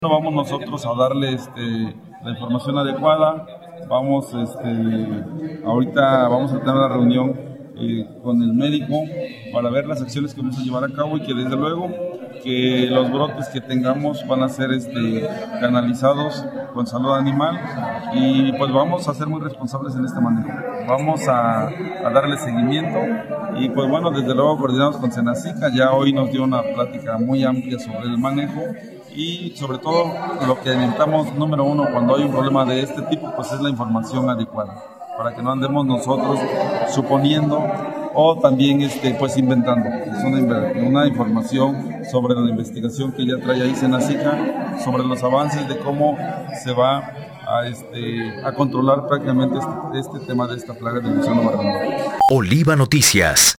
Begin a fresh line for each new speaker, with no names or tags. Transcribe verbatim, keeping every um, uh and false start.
Vamos nosotros a darle este, la información adecuada. Vamos, este, ahorita vamos a tener una reunión eh, con el médico para ver las acciones que vamos a llevar a cabo y que desde luego que los brotes que tengamos van a ser este, canalizados con salud animal y pues vamos a ser muy responsables en este manejo. Vamos a, a darle seguimiento y pues bueno, desde luego coordinamos con Senacica, ya hoy nos dio una plática muy amplia sobre el manejo y sobre todo lo que necesitamos, número uno, cuando hay un problema de este tipo, pues es la información adecuada, para que no andemos nosotros suponiendo o también este, pues inventando. Es una, una información sobre la investigación que ya trae ahí Senacica, sobre los avances de cómo se va a, este, a controlar prácticamente este, este tema de esta plaga del gusano marrón.
Oliva Noticias.